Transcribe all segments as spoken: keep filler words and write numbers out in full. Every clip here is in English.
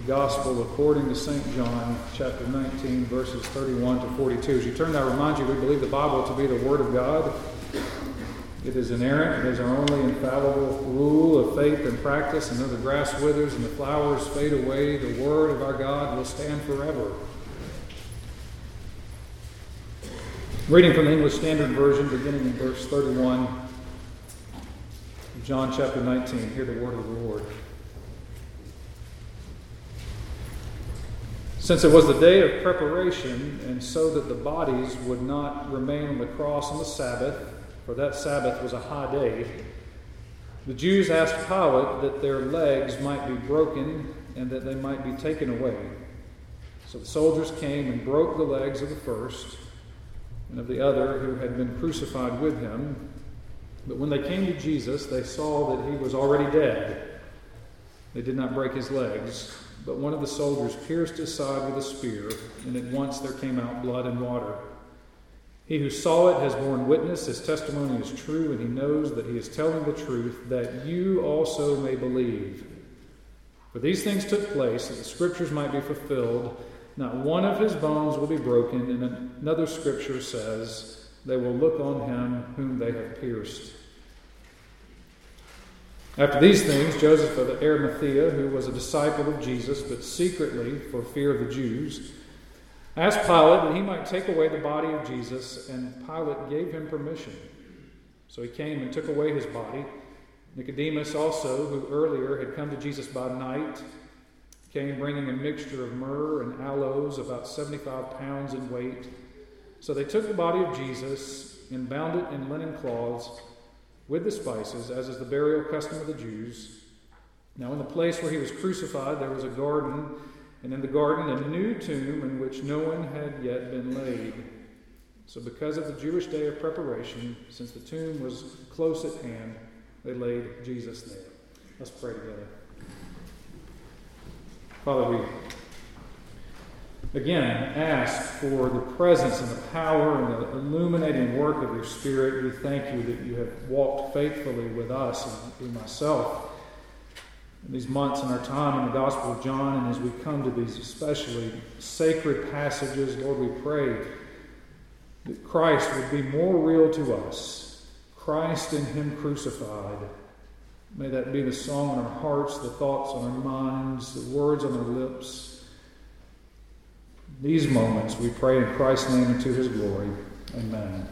Gospel according to Saint John, chapter nineteen, verses thirty-one to forty-two. As you turn, I remind you, we believe the Bible to be the Word of God. It is inerrant. It is our only infallible rule of faith and practice. And though the grass withers and the flowers fade away, the Word of our God will stand forever. Reading from the English Standard Version, beginning in verse thirty-one, John chapter nineteen. Hear the word of the Lord. Since it was the day of preparation, and so that the bodies would not remain on the cross on the Sabbath, for that Sabbath was a high day, the Jews asked Pilate that their legs might be broken and that they might be taken away. So the soldiers came and broke the legs of the first and of the other who had been crucified with him. But when they came to Jesus, they saw that he was already dead. They did not break his legs. But one of the soldiers pierced his side with a spear, and at once there came out blood and water. He who saw it has borne witness, his testimony is true, and he knows that he is telling the truth, that you also may believe. For these things took place, that the Scriptures might be fulfilled. Not one of his bones will be broken, and another Scripture says, they will look on him whom they have pierced. After these things, Joseph of Arimathea, who was a disciple of Jesus, but secretly for fear of the Jews, asked Pilate that he might take away the body of Jesus, and Pilate gave him permission. So he came and took away his body. Nicodemus also, who earlier had come to Jesus by night, came bringing a mixture of myrrh and aloes, about seventy-five pounds in weight. So they took the body of Jesus and bound it in linen cloths with the spices, as is the burial custom of the Jews. Now in the place where he was crucified there was a garden, and in the garden a new tomb in which no one had yet been laid. So because of the Jewish day of preparation, since the tomb was close at hand, they laid Jesus there. Let's pray together. Father, we again ask for the presence and the power and the illuminating work of your Spirit. We thank you that you have walked faithfully with us and with myself in these months in our time in the Gospel of John. And as we come to these especially sacred passages, Lord, we pray that Christ would be more real to us. Christ and him crucified. May that be the song in our hearts, the thoughts on our minds, the words on our lips. These moments we pray in Christ's name and to his glory. Amen.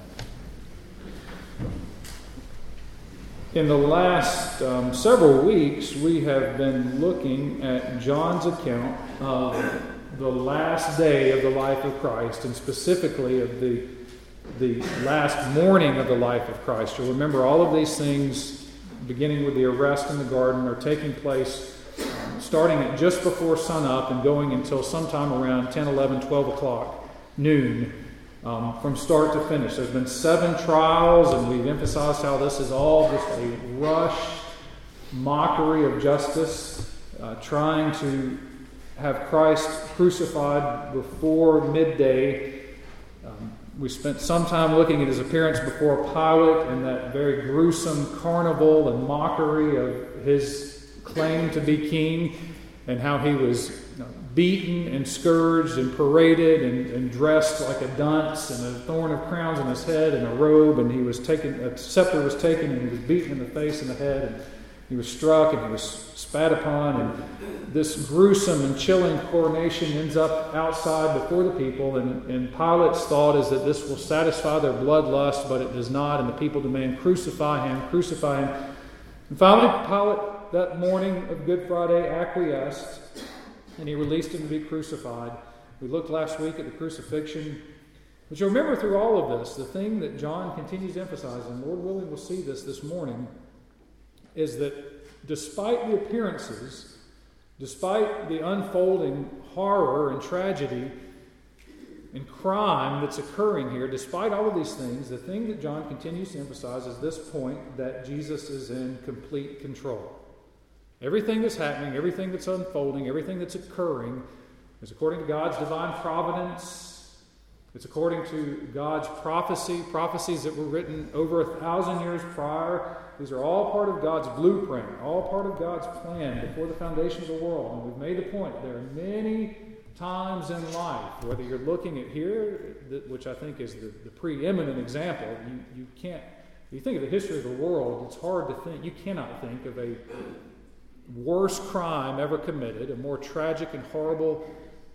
In the last um, several weeks, we have been looking at John's account of the last day of the life of Christ, and specifically of the, the last morning of the life of Christ. You'll remember all of these things, beginning with the arrest in the garden, are taking place starting at just before sunup and going until sometime around ten, eleven, twelve o'clock, noon, um, from start to finish. There's been seven trials, and we've emphasized how this is all just a rushed mockery of justice, uh, trying to have Christ crucified before midday. Um, we spent some time looking at his appearance before Pilate and that very gruesome carnival and mockery of his claim to be king, and how he was you know, beaten and scourged and paraded and, and dressed like a dunce, and a thorn of crowns on his head and a robe, and he was taken, a scepter was taken, and he was beaten in the face and the head, and he was struck and he was spat upon, and this gruesome and chilling coronation ends up outside before the people, and, and Pilate's thought is that this will satisfy their bloodlust, but it does not, and the people demand, crucify him, crucify him. And finally, Pilate, that morning of Good Friday, acquiesced, and he released him to be crucified. We looked last week at the crucifixion. But you'll remember through all of this, the thing that John continues to emphasize, and Lord willing we'll see this this morning, is that despite the appearances, despite the unfolding horror and tragedy and crime that's occurring here, despite all of these things, the thing that John continues to emphasize is this point, that Jesus is in complete control. Everything that's happening, everything that's unfolding, everything that's occurring is according to God's divine providence, It's according to God's prophecy, prophecies that were written over a thousand years prior. These are all part of God's blueprint, all part of God's plan before the foundation of the world. And we've made the point, there are many times in life, whether you're looking at here, which I think is the, the preeminent example, you, you can't, if you think of the history of the world, it's hard to think, you cannot think of a worse crime ever committed, a more tragic and horrible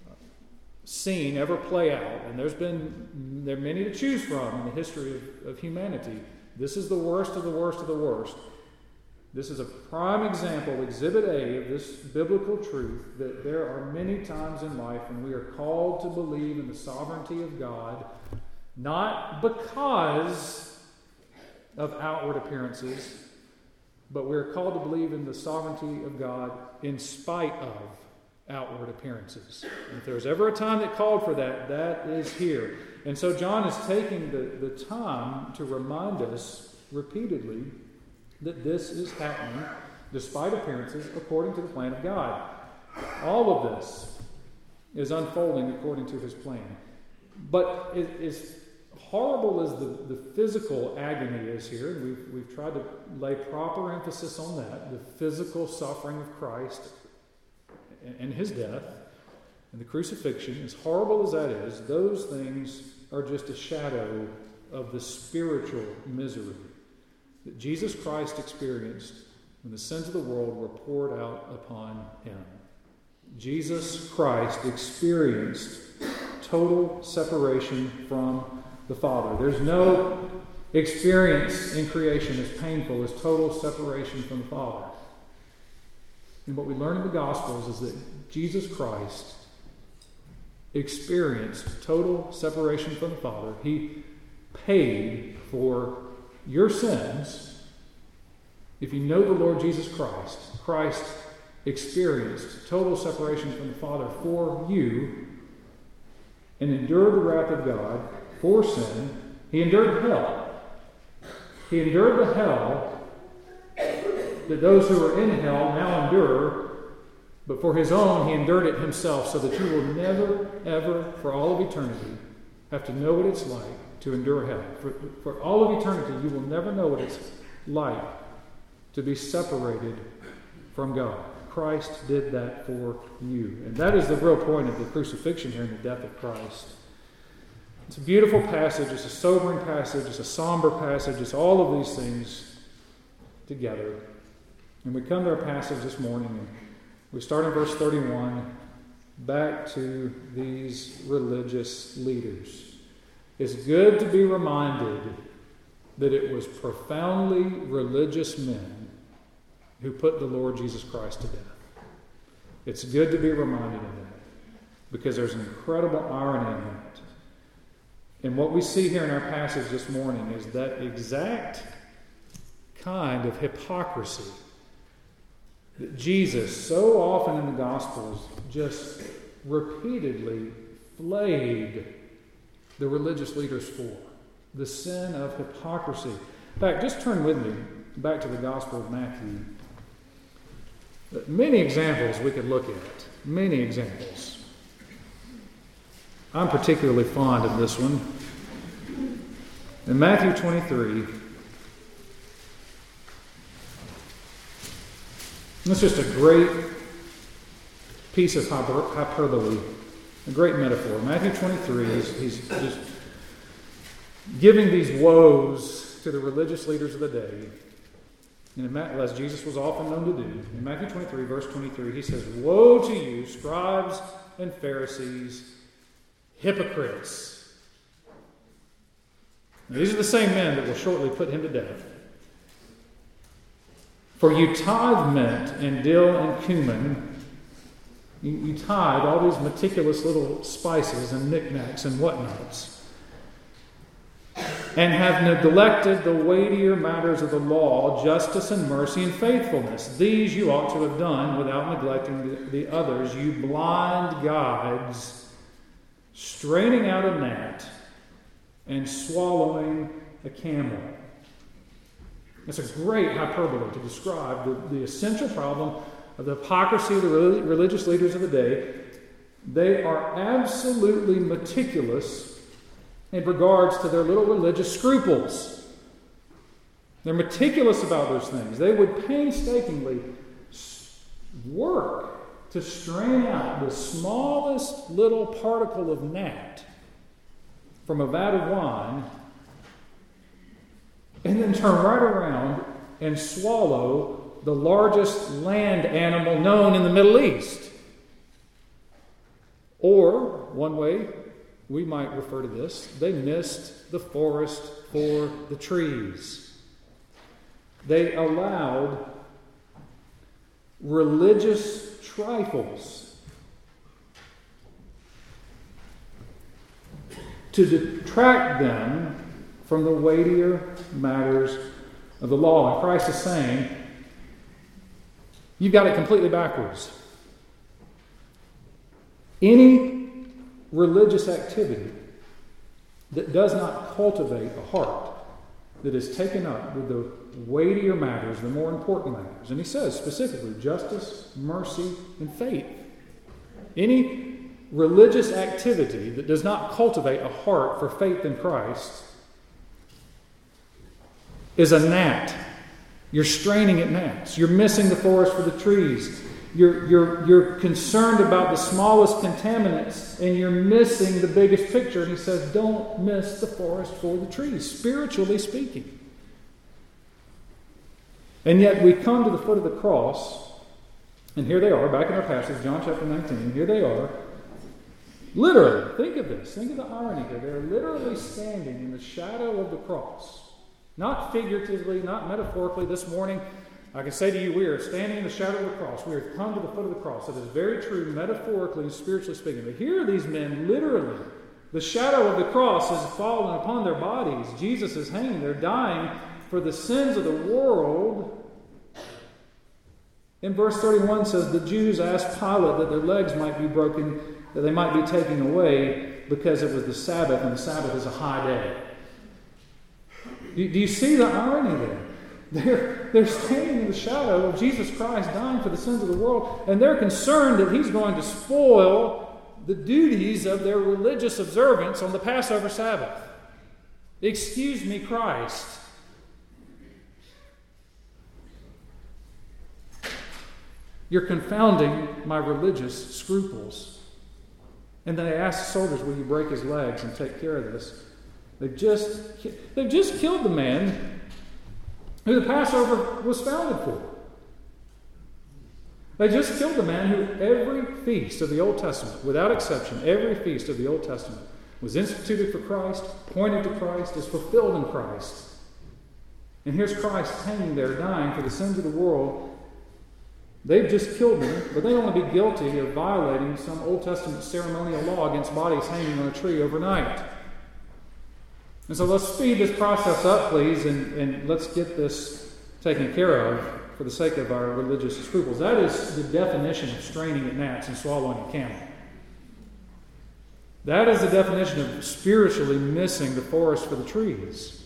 scene ever play out. And there's been, there are many to choose from in the history of, of humanity. This is the worst of the worst of the worst. This is a prime example, Exhibit A, of this biblical truth that there are many times in life when we are called to believe in the sovereignty of God, not because of outward appearances, but we're called to believe in the sovereignty of God in spite of outward appearances. And if there's ever a time that called for that, that is here. And so John is taking the, the time to remind us repeatedly that this is happening despite appearances according to the plan of God. All of this is unfolding according to his plan. But it, as horrible as the, the physical agony is here, and we've, we've tried to lay proper emphasis on that, the physical suffering of Christ and his death and the crucifixion, as horrible as that is, those things are just a shadow of the spiritual misery that Jesus Christ experienced when the sins of the world were poured out upon him. Jesus Christ experienced total separation from the Father. There's no experience in creation as painful as total separation from the Father. And what we learn in the Gospels is that Jesus Christ experienced total separation from the Father. He paid for your sins. If you know the Lord Jesus Christ, Christ experienced total separation from the Father for you and endured the wrath of God for sin. He endured hell. He endured the hell that those who are in hell now endure, but for his own, he endured it himself, so that you will never, ever, for all of eternity, have to know what it's like to endure hell. For, for all of eternity, you will never know what it's like to be separated from God. Christ did that for you. And that is the real point of the crucifixion here and the death of Christ. It's a beautiful passage. It's a sobering passage. It's a somber passage. It's all of these things together. And we come to our passage this morning, and we start in verse thirty-one, back to these religious leaders. It's good to be reminded that it was profoundly religious men who put the Lord Jesus Christ to death. It's good to be reminded of that, because there's an incredible irony in that. And what we see here in our passage this morning is that exact kind of hypocrisy that Jesus so often in the Gospels just repeatedly flayed the religious leaders for. The sin of hypocrisy. In fact, just turn with me back to the Gospel of Matthew. Many examples we could look at. Many examples. I'm particularly fond of this one. In Matthew twenty-three, it's just a great piece of hyperbole, a great metaphor. Matthew twenty-three, he's, he's just giving these woes to the religious leaders of the day, and as Jesus was often known to do. In Matthew twenty-three, verse twenty-three, he says, "Woe to you, scribes and Pharisees, hypocrites." Now, these are the same men that will shortly put him to death. "For you tithe mint and dill and cumin." You, you tithe all these meticulous little spices and knickknacks and whatnots, "and have neglected the weightier matters of the law, justice and mercy and faithfulness. These you ought to have done without neglecting the, the others. You blind guides, straining out a gnat and swallowing a camel." It's a great hyperbole to describe the, the essential problem of the hypocrisy of the religious leaders of the day. They are absolutely meticulous in regards to their little religious scruples. They're meticulous about those things. They would painstakingly work to strain out the smallest little particle of gnat from a vat of wine and then turn right around and swallow the largest land animal known in the Middle East. Or, one way we might refer to this, they missed the forest for the trees. They allowed religious trifles to detract them from the weightier matters of the law. And Christ is saying, you've got it completely backwards. Any religious activity that does not cultivate a heart that is taken up with the weightier matters, the more important matters. And he says specifically, justice, mercy, and faith. Any religious activity that does not cultivate a heart for faith in Christ is a gnat. You're straining at gnats. You're missing the forest for the trees. You're, you're, you're concerned about the smallest contaminants, and you're missing the biggest picture. And he says, don't miss the forest for the trees, spiritually speaking. And yet we come to the foot of the cross, and here they are, back in our passage, John chapter nineteen, here they are. Literally, think of this. Think of the irony here. They're literally standing in the shadow of the cross. Not figuratively, not metaphorically. This morning, I can say to you, we are standing in the shadow of the cross. We have come to the foot of the cross. That is very true, metaphorically and spiritually speaking. But here are these men, literally. The shadow of the cross has fallen upon their bodies. Jesus is hanging. They're dying for the sins of the world. In verse thirty-one says, the Jews asked Pilate that their legs might be broken, that they might be taken away, because it was the Sabbath, and the Sabbath is a high day. Do you see the irony there? They're, they're standing in the shadow of Jesus Christ dying for the sins of the world, and they're concerned that he's going to spoil the duties of their religious observance on the Passover Sabbath. Excuse me, Christ. You're confounding my religious scruples. And then they ask the soldiers, will you break his legs and take care of this? They've just, they've just killed the man who the Passover was founded for. They just killed the man who every feast of the Old Testament, without exception, every feast of the Old Testament was instituted for Christ, pointed to Christ, is fulfilled in Christ. And here's Christ hanging there, dying for the sins of the world. They've just killed him, but they don't want to be guilty of violating some Old Testament ceremonial law against bodies hanging on a tree overnight. And so let's speed this process up, please, and, and let's get this taken care of for the sake of our religious scruples. That is the definition of straining at gnats and swallowing a camel. That is the definition of spiritually missing the forest for the trees.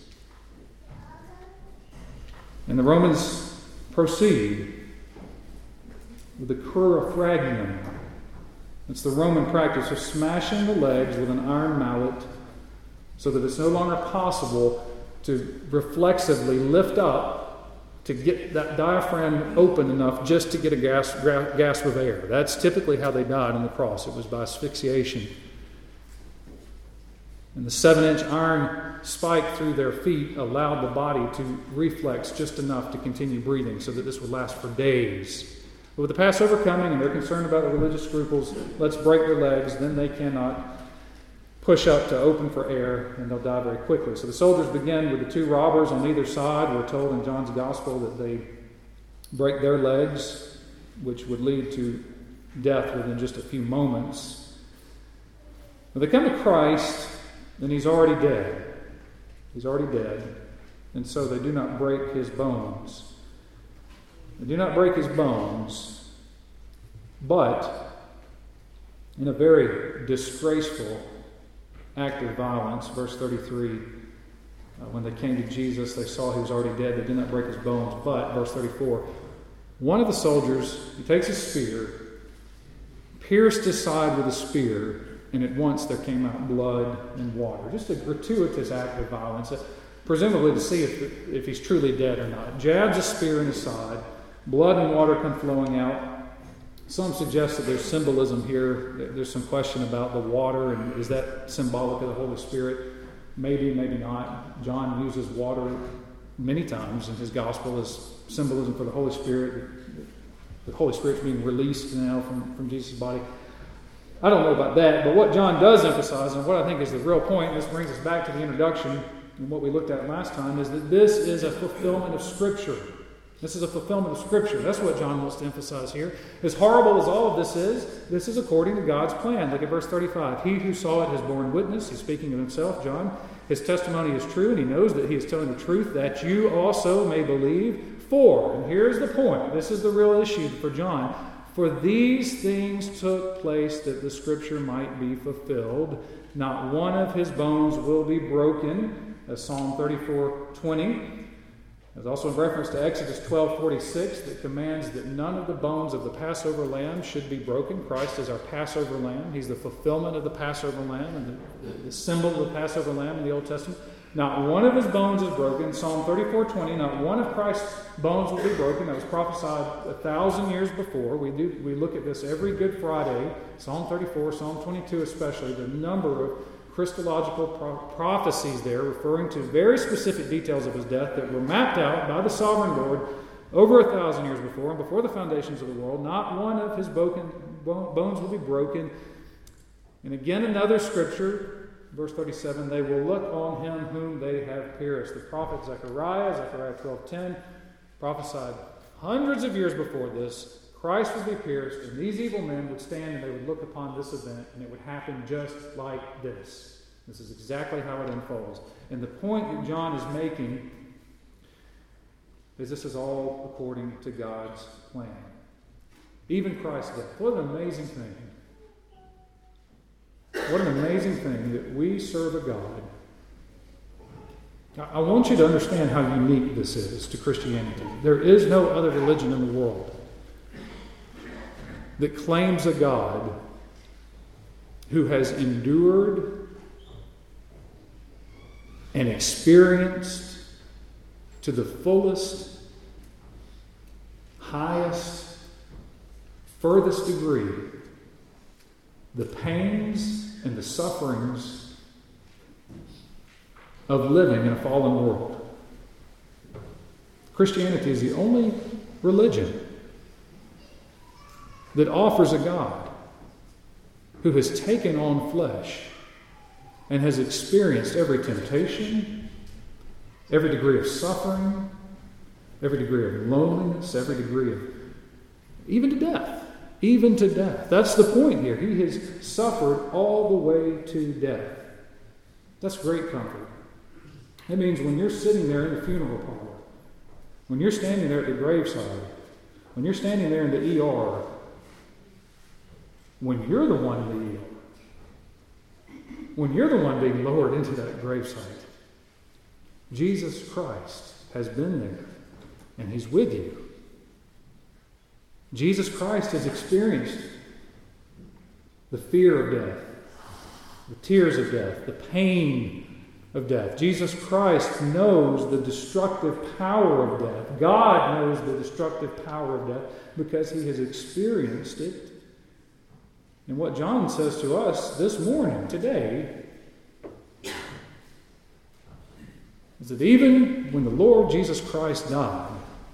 And the Romans proceed with the curifragium. It's the Roman practice of smashing the legs with an iron mallet so that it's no longer possible to reflexively lift up to get that diaphragm open enough just to get a gasp, gasp of air. That's typically how they died on the cross. It was by asphyxiation. And the seven-inch iron spike through their feet allowed the body to reflex just enough to continue breathing so that this would last for days. But with the Passover coming and they're concerned about the religious scruples, let's break their legs, then they cannot push up to open for air, and they'll die very quickly. So the soldiers begin with the two robbers on either side. We're told in John's Gospel that they break their legs, which would lead to death within just a few moments. When they come to Christ, then he's already dead. He's already dead. And so they do not break his bones. They do not break his bones, but in a very disgraceful act of violence, verse thirty-three, uh, when they came to Jesus, they saw he was already dead. They did not break his bones, but, verse thirty-four, one of the soldiers, he takes a spear, pierced his side with a spear, and at once there came out blood and water. Just a gratuitous act of violence, uh, presumably to see if, the, if he's truly dead or not. Jabs a spear in his side, blood and water come flowing out. Some suggest that there's symbolism here. There's some question about the water, and is that symbolic of the Holy Spirit? Maybe, maybe not. John uses water many times in his gospel as symbolism for the Holy Spirit. The Holy Spirit's being released now from, from Jesus' body. I don't know about that, but what John does emphasize, and what I think is the real point, and this brings us back to the introduction and what we looked at last time, is that this is a fulfillment of Scripture. This is a fulfillment of Scripture. That's what John wants to emphasize here. As horrible as all of this is, this is according to God's plan. Look at verse thirty-five. He who saw it has borne witness. He's speaking of himself, John. His testimony is true, and he knows that he is telling the truth, that you also may believe. For, and here's the point. This is the real issue for John. For these things took place that the Scripture might be fulfilled. Not one of his bones will be broken, as Psalm thirty-four twenty. There's also a reference to Exodus twelve forty-six that commands that none of the bones of the Passover lamb should be broken. Christ is our Passover lamb. He's the fulfillment of the Passover lamb and the, the, the symbol of the Passover lamb in the Old Testament. Not one of his bones is broken. Psalm thirty-four twenty, not one of Christ's bones will be broken. That was prophesied a thousand years before. We do we look at this every Good Friday. Psalm thirty-four, Psalm twenty-two especially, the number of Christological pro- prophecies there referring to very specific details of his death that were mapped out by the sovereign Lord over a thousand years before and before the foundations of the world. Not one of his broken, bones will be broken. And again, another scripture, verse thirty-seven, they will look on him whom they have pierced. The prophet Zechariah, Zechariah twelve ten, prophesied hundreds of years before this, Christ would be pierced, and these evil men would stand and they would look upon this event, and it would happen just like this. This is exactly how it unfolds. And the point that John is making is this is all according to God's plan. Even Christ's death. What an amazing thing. What an amazing thing that we serve a God. I want you to understand how unique this is to Christianity. There is no other religion in the world that claims a God who has endured and experienced to the fullest, highest, furthest degree the pains and the sufferings of living in a fallen world. Christianity is the only religion that offers a God who has taken on flesh and has experienced every temptation, every degree of suffering, every degree of loneliness, every degree of, even to death, even to death. That's the point here. He has suffered all the way to death. That's great comfort. That means when you're sitting there in the funeral parlor, when you're standing there at the graveside, when you're standing there in the E R, when you're the one in the E R, when you're the one being lowered into that gravesite, Jesus Christ has been there and He's with you. Jesus Christ has experienced the fear of death, the tears of death, the pain of death. Jesus Christ knows the destructive power of death. God knows the destructive power of death because He has experienced it. And what John says to us this morning, today, is that even when the Lord Jesus Christ died,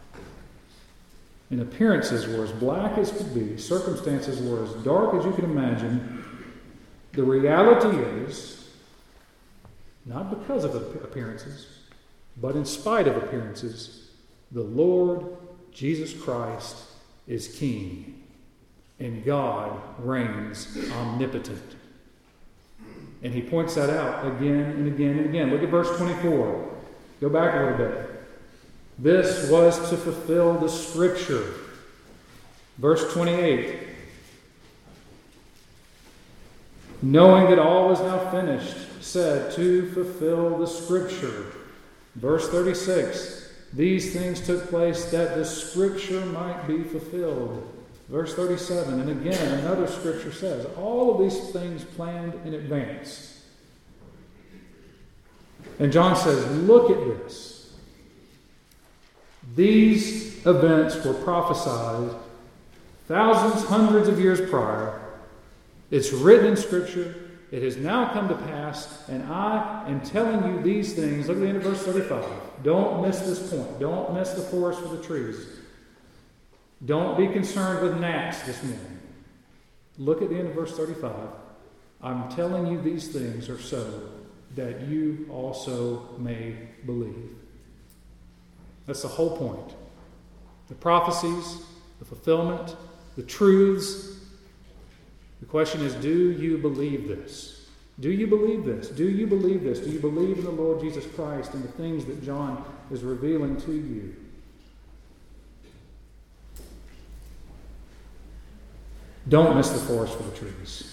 and appearances were as black as could be, circumstances were as dark as you can imagine, the reality is, not because of appearances, but in spite of appearances, the Lord Jesus Christ is King. And God reigns omnipotent. And He points that out again and again and again. Look at verse twenty-four. Go back a little bit. This was to fulfill the Scripture. Verse twenty-eight. Knowing that all is now finished, said to fulfill the Scripture. Verse thirty-six. These things took place that the Scripture might be fulfilled. Verse thirty-seven, and again, another scripture says, all of these things planned in advance. And John says, look at this. These events were prophesied thousands, hundreds of years prior. It's written in Scripture. It has now come to pass, and I am telling you these things. Look at the end of verse thirty-five. Don't miss this point. Don't miss the forest for the trees. Don't be concerned with gnats this morning. Look at the end of verse thirty-five. I'm telling you these things are so that you also may believe. That's the whole point. The prophecies, the fulfillment, the truths. The question is, do you believe this? Do you believe this? Do you believe this? Do you believe in the Lord Jesus Christ and the things that John is revealing to you? Don't miss the forest for the trees.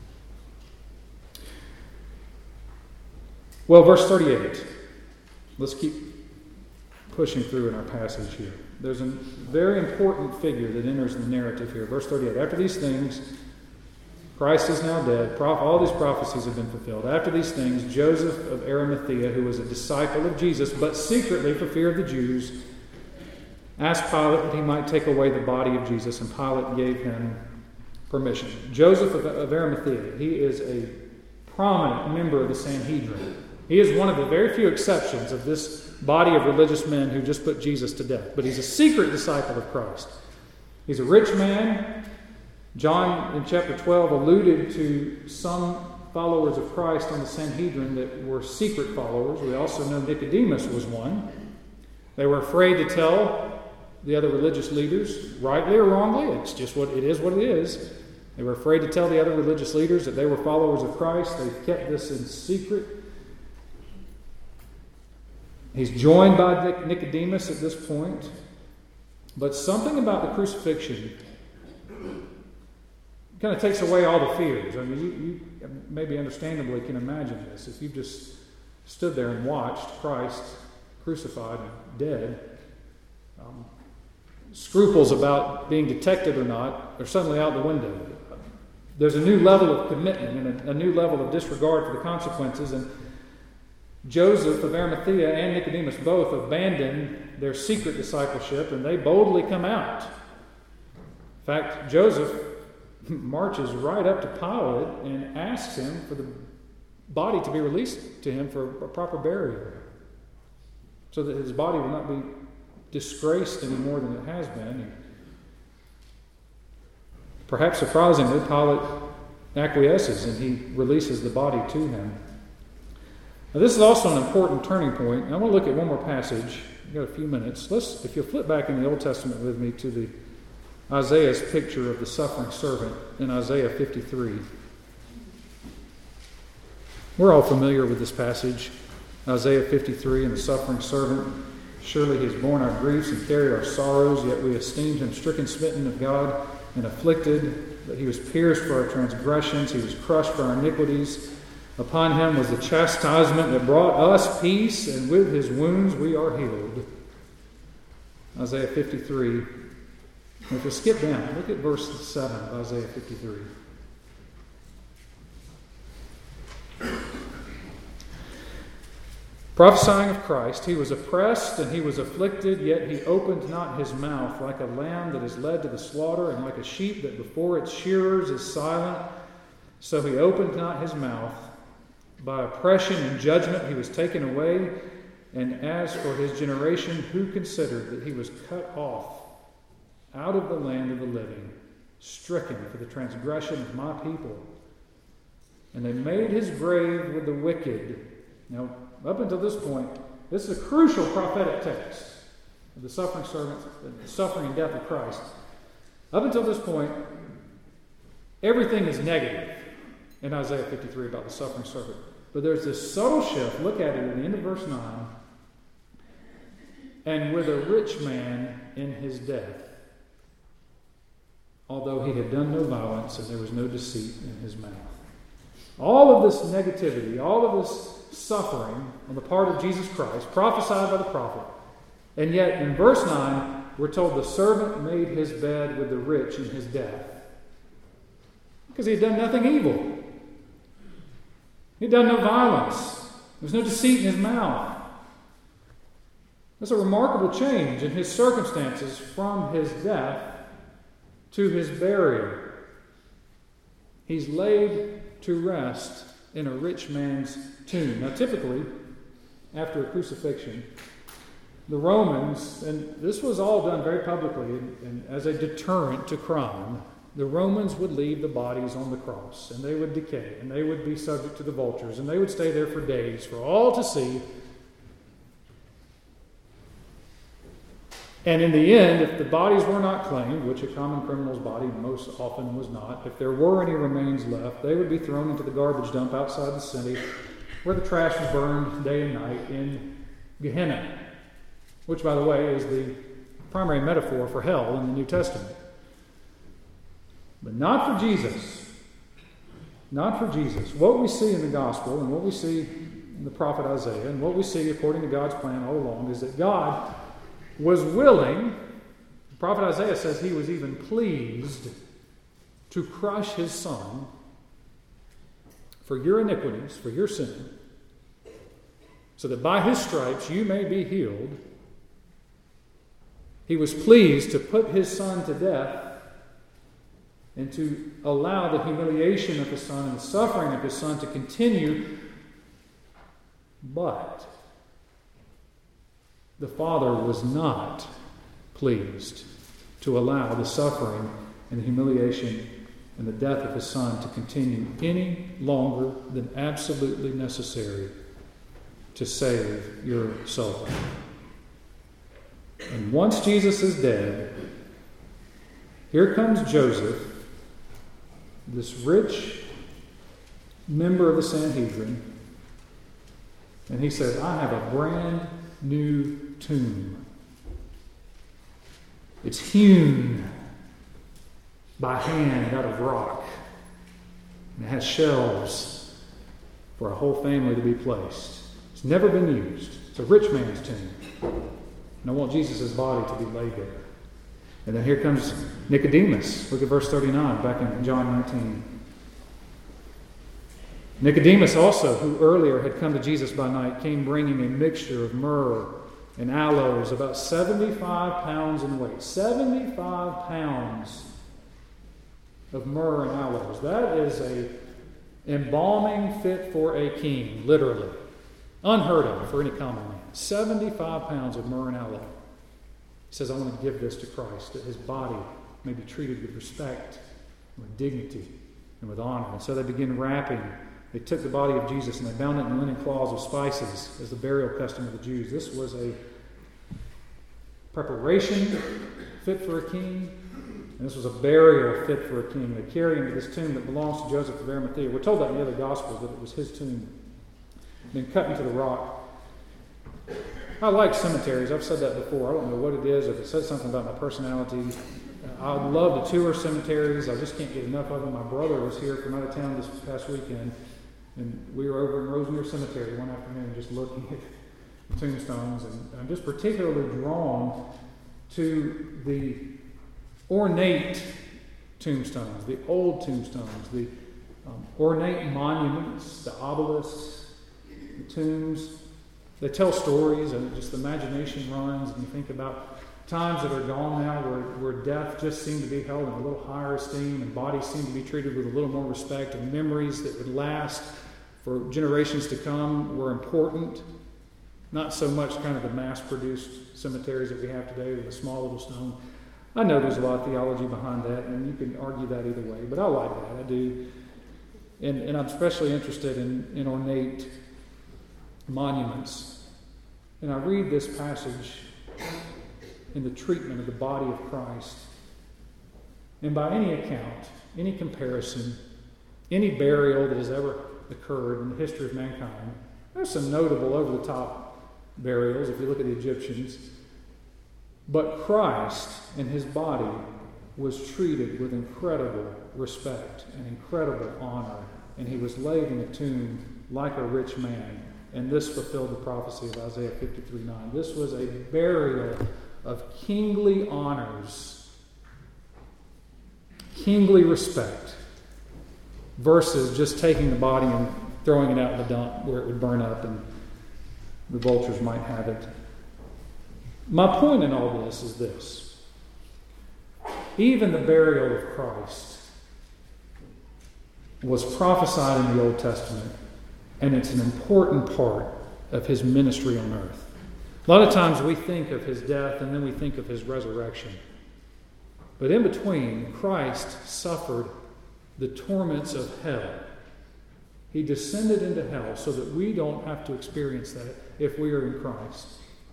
Well, verse thirty-eight. Let's keep pushing through in our passage here. There's a very important figure that enters the narrative here. Verse thirty-eight. After these things, Christ is now dead. All these prophecies have been fulfilled. After these things, Joseph of Arimathea, who was a disciple of Jesus, but secretly for fear of the Jews, asked Pilate that he might take away the body of Jesus, and Pilate gave him permission. Joseph of Arimathea, he is a prominent member of the Sanhedrin. He is one of the very few exceptions of this body of religious men who just put Jesus to death. But he's a secret disciple of Christ. He's a rich man. John, in chapter twelve, alluded to some followers of Christ on the Sanhedrin that were secret followers. We also know Nicodemus was one. They were afraid to tell the other religious leaders, rightly or wrongly. It's just what it is what it is. They were afraid to tell the other religious leaders that they were followers of Christ. They kept this in secret. He's joined by Nicodemus at this point. But something about the crucifixion kind of takes away all the fears. I mean, you, you maybe understandably can imagine this. If you just stood there and watched Christ crucified and dead, um, scruples about being detected or not are suddenly out the window. There's a new level of commitment and a, a new level of disregard for the consequences. And Joseph of Arimathea and Nicodemus both abandon their secret discipleship, and they boldly come out. In fact, Joseph marches right up to Pilate and asks him for the body to be released to him for a proper burial, so that his body will not be disgraced any more than it has been. And perhaps surprisingly, Pilate acquiesces and he releases the body to him. Now, this is also an important turning point. I want to look at one more passage. We've got a few minutes. Let's, if you'll flip back in the Old Testament with me to the Isaiah's picture of the suffering servant in Isaiah fifty-three. We're all familiar with this passage, Isaiah fifty-three, and the suffering servant. Surely he has borne our griefs and carried our sorrows, yet we esteemed him stricken, smitten of God, and afflicted. But he was pierced for our transgressions, he was crushed for our iniquities. Upon him was the chastisement that brought us peace, and with his wounds we are healed. Isaiah fifty-three. If you skip down, look at verse seven of Isaiah fifty-three. Prophesying of Christ, he was oppressed and he was afflicted, yet he opened not his mouth, like a lamb that is led to the slaughter, and like a sheep that before its shearers is silent. So he opened not his mouth. By oppression and judgment he was taken away. And as for his generation, who considered that he was cut off out of the land of the living, stricken for the transgression of my people? And they made his grave with the wicked. Now, up until this point, this is a crucial prophetic text of the suffering servant, the suffering and death of Christ. Up until this point, everything is negative in Isaiah fifty-three about the suffering servant. But there's this subtle shift. Look at it at the end of verse nine. And with a rich man in his death, although he had done no violence and there was no deceit in his mouth. All of this negativity, all of this suffering on the part of Jesus Christ, prophesied by the prophet. And yet in verse nine, we're told the servant made his bed with the rich in his death. Because he had done nothing evil. He had done no violence. There was no deceit in his mouth. That's a remarkable change in his circumstances from his death to his burial. He's laid to rest in a rich man's tomb. Now, typically, after a crucifixion, the Romans, and this was all done very publicly and, and as a deterrent to crime, the Romans would leave the bodies on the cross, and they would decay, and they would be subject to the vultures, and they would stay there for days for all to see. And in the end, if the bodies were not claimed, which a common criminal's body most often was not, if there were any remains left, they would be thrown into the garbage dump outside the city, where the trash was burned day and night in Gehenna, which, by the way, is the primary metaphor for hell in the New Testament. But not for Jesus. Not for Jesus. What we see in the gospel and what we see in the prophet Isaiah and what we see according to God's plan all along is that God was willing, the prophet Isaiah says he was even pleased to crush his son for your iniquities, for your sin, so that by his stripes you may be healed. He was pleased to put his son to death and to allow the humiliation of his son and the suffering of his son to continue. But the Father was not pleased to allow the suffering and the humiliation and the death of his son to continue any longer than absolutely necessary to save your soul. And once Jesus is dead, here comes Joseph, this rich member of the Sanhedrin, and he says, I have a brand new tomb. It's hewn by hand out of rock. And it has shelves for a whole family to be placed. It's never been used. It's a rich man's tomb. And I want Jesus' body to be laid there. And then here comes Nicodemus. Look at verse thirty-nine, back in John nineteen. Nicodemus also, who earlier had come to Jesus by night, came bringing a mixture of myrrh and aloes, about seventy-five pounds in weight. seventy-five pounds of myrrh and aloes. That is a embalming fit for a king, literally. Unheard of for any common man. seventy-five pounds of myrrh and aloe. He says, I want to give this to Christ, that his body may be treated with respect, with dignity, and with honor. And so they begin wrapping. They took the body of Jesus and they bound it in linen cloths of spices as the burial custom of the Jews. This was a preparation fit for a king, and this was a burial fit for a king. They carry him to this tomb that belongs to Joseph of Arimathea. We're told that in the other Gospels that it was his tomb. Been cut into the rock. I like cemeteries. I've said that before. I don't know what it is, if it says something about my personality. I love to tour cemeteries. I just can't get enough of them. My brother was here from out of town this past weekend, and we were over in Rosemere Cemetery one afternoon just looking at tombstones. And I'm just particularly drawn to the ornate tombstones, the old tombstones, the um, ornate monuments, the obelisks, the tombs. They tell stories, and just the imagination runs, and you think about times that are gone now where, where death just seemed to be held in a little higher esteem, and bodies seem to be treated with a little more respect, and memories that would last for generations to come were important. Not so much kind of the mass-produced cemeteries that we have today with a small little stone. I know there's a lot of theology behind that, and you can argue that either way, but I like that. I do. And, and I'm especially interested in, in ornate monuments. And I read this passage in the treatment of the body of Christ. And by any account, any comparison, any burial that has ever occurred in the history of mankind, there's some notable over-the-top burials if you look at the Egyptians. But Christ and his body was treated with incredible respect and incredible honor. And he was laid in a tomb like a rich man. And this fulfilled the prophecy of Isaiah fifty-three nine. This was a burial of kingly honors, kingly respect, versus just taking the body and throwing it out in the dump where it would burn up and the vultures might have it. My point in all this is this. Even the burial of Christ was prophesied in the Old Testament, and it's an important part of his ministry on earth. A lot of times we think of his death and then we think of his resurrection. But in between, Christ suffered the torments of hell. He descended into hell so that we don't have to experience that if we are in Christ.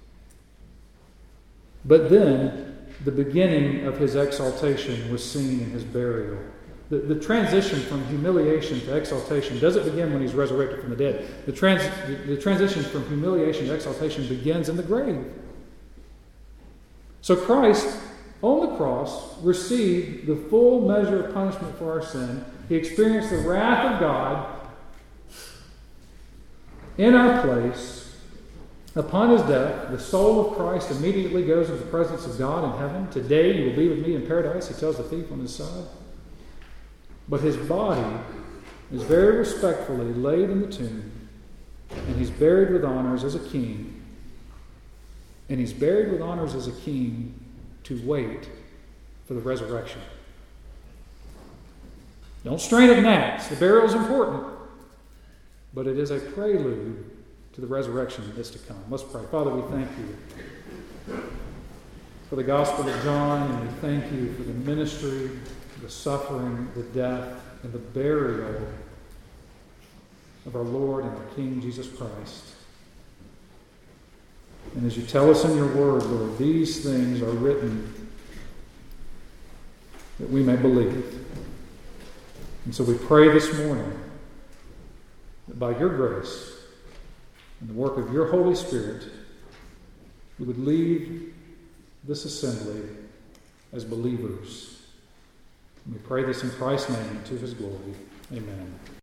But then, the beginning of his exaltation was seen in his burial. The, the transition from humiliation to exaltation doesn't begin when he's resurrected from the dead. The, trans, the, the transition from humiliation to exaltation begins in the grave. So Christ, on the cross, received the full measure of punishment for our sin. He experienced the wrath of God in our place. Upon his death, the soul of Christ immediately goes into the presence of God in heaven. Today you will be with me in paradise, he tells the thief on his side. But his body is very respectfully laid in the tomb, and he's buried with honors as a king. And he's buried with honors as a king to wait for the resurrection. Don't strain at gnats. The burial is important, but it is a prelude to the resurrection that is to come. Let's pray. Father, we thank you for the Gospel of John, and we thank you for the ministry, the suffering, the death, and the burial of our Lord and our King, Jesus Christ. And as you tell us in your word, Lord, these things are written that we may believe. And so we pray this morning that by your grace and the work of your Holy Spirit, we would leave this assembly as believers. And we pray this in Christ's name and to his glory. Amen.